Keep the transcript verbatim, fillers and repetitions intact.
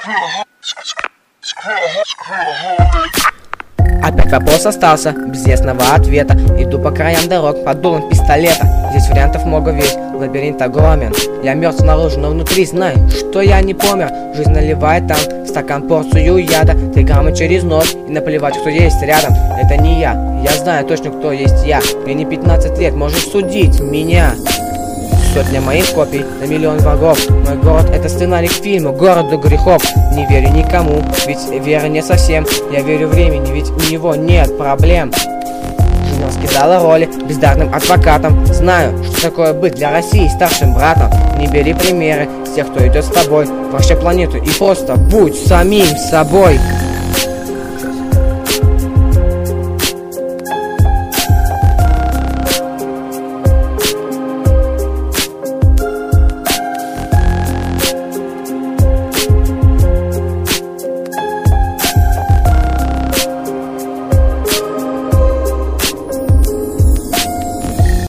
Опять вопрос остался без ясного ответа. Иду по краям дорог под дулом пистолета. Здесь вариантов много, весь лабиринт огромен. Я мертв снаружи, но внутри знай, что я не помер. Жизнь наливает там в стакан порцию яда. Три грамма через нос и наплевать, кто есть рядом. Это не я, я знаю точно, кто есть я. Мне не пятнадцать лет, можешь судить меня. Сотня моих копий на миллион врагов. Мой город — это сценарий к фильму «Городу грехов». Не верю никому, ведь вера не совсем. Я верю времени, ведь у него нет проблем. Жена скидала роли бездарным адвокатом. Знаю, что такое быть для России старшим братом. Не бери примеры с тех, кто идет с тобой. Вообще планету и просто будь самим собой.